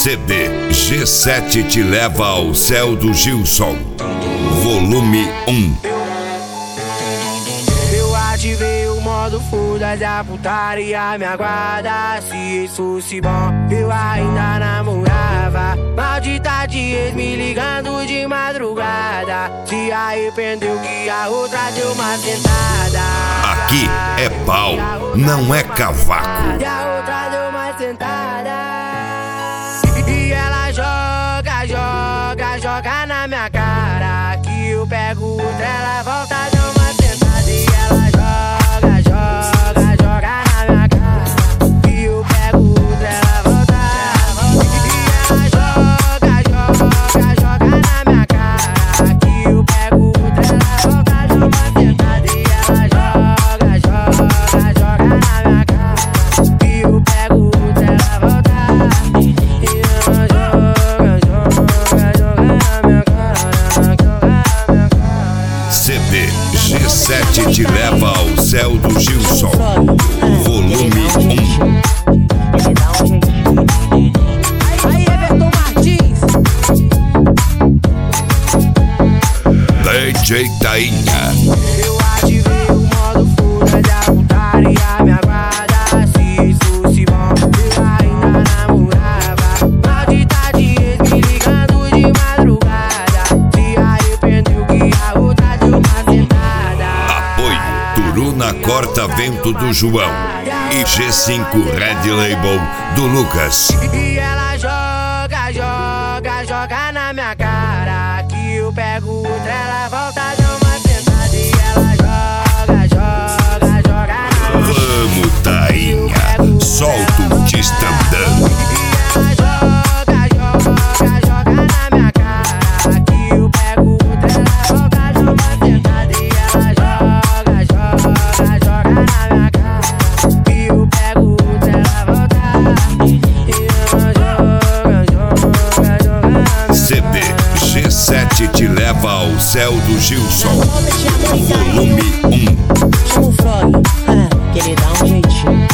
CD G7 te leva ao céu do Gilson, volume 1. Eu ativei o modo foda-se, a putaria me aguarda. Se isso fosse bom, eu ainda namorava. Maldita de ex me ligando de madrugada. Se arrependeu que a outra deu uma sentada. Aqui é pau, não é cavaco. E a outra deu uma sentada. E ela joga, joga, joga na minha cara. Que eu pego outra, ela volta, deu uma sentada. E ela joga, joga, joga na minha cara. Que eu pego outra, ela volta, e ela joga, joga, joga na minha cara. Que eu pego outra, ela volta, deu uma sentada. E ela joga, joga, joga na minha cara. Que eu pego outra, ela volta. CD G7 te leva ao céu do Gilson, volume 1. Aí, Everton Martins. DJ Tainha. Eu ativei o modo foda-se, a putaria me aguarda. Se isso fosse bom, eu ainda namorava. Maldita de ex me ligando de madrugada. Se arrependeu que a outra deu uma sentada. Apoio Turuna Corta Vento do João e G5 Red Label do Lucas. E ela joga, joga, joga na minha cara. Que eu pego outra, ela volta, deu uma sentada. E ela joga, joga, joga na minha cara. Vamos, Tainha, solta o tistandão. E ela joga, joga, joga na minha cara. Que eu pego outra, ela volta, deu uma sentada. E ela joga, joga, joga na minha cara. Que eu pego outra, ela volta. E ela joga, joga, joga na minha CD G7 te leva ao céu do Gilson, volume 1. Chama o Frog, que ele dá um jeitinho.